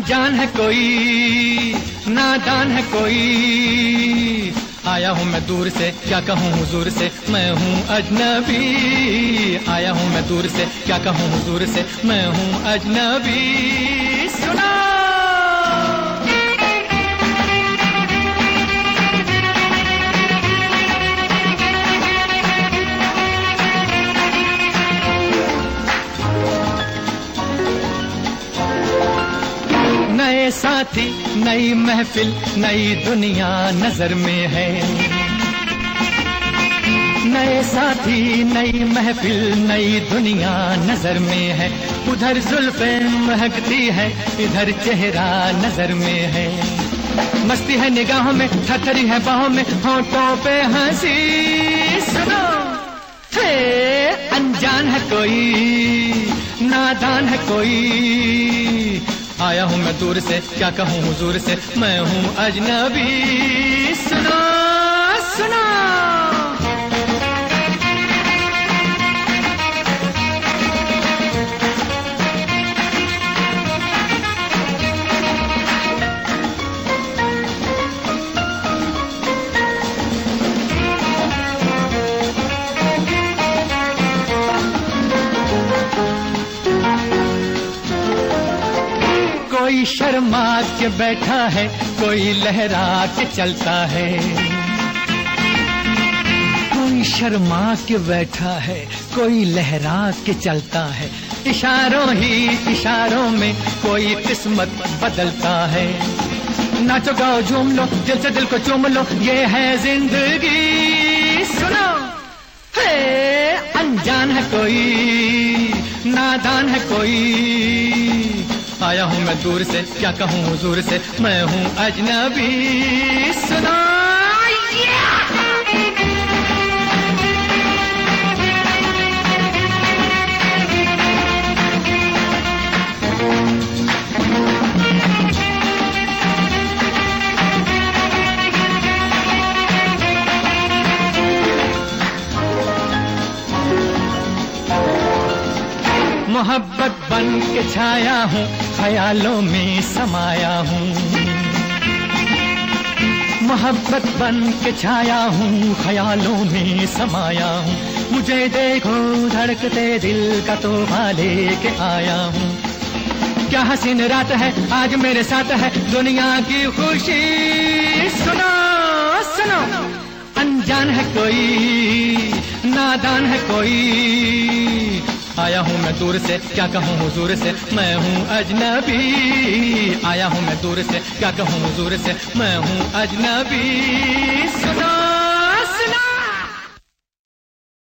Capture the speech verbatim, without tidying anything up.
अनजान है कोई, नादान है कोई। आया हूँ मैं दूर से, क्या कहूँ हुजूर से, मैं हूँ अजनबी। आया हूँ मैं दूर से, क्या कहूँ हुजूर से, मैं हूँ अजनबी। सुना नए साथी, नई महफिल, नई दुनिया नजर में है। नए साथी, नई महफिल, नई दुनिया नजर में है। उधर जुल्फे महकती है, इधर चेहरा नजर में है। मस्ती है निगाहों में, थरथरी है बाहों में, होठों पे हंसी। सुनो हे, अनजान है कोई, नादान है कोई। आया हूँ मैं दूर से, क्या कहूँ हुजूर से, मैं हूँ अजनबी। सुनो सुनो कोई शर्मा के बैठा है, कोई लहरा के चलता है। कोई शर्मा के बैठा है, कोई लहरा के चलता है। इशारों ही इशारों में कोई किस्मत बदलता है। नाचो गाओ झूम लो, दिल से दिल को चूम लो, ये है जिंदगी। सुनो हे, अनजान है कोई, नादान है कोई। आया हूँ मैं दूर से, क्या कहूँ हुजूर से, मैं हूँ अजनबी। सुनो मोहब्बत बन के छाया हूँ, ख्यालों में समाया हूँ। मोहब्बत बन के छाया हूँ, ख्यालों में समाया हूँ। मुझे देखो धड़कते दिल का तोहफा लेके आया हूँ। क्या हसीन रात है आज मेरे साथ है, दुनिया की खुशी। सुनो सुनो, अनजान है कोई, नादान है कोई। आया हूँ मैं दूर से, क्या कहूँ हुजूर से, मैं हूँ अजनबी। आया हूँ मैं दूर से, क्या कहूँ हुजूर से, मैं हूँ अजनबी। सुनो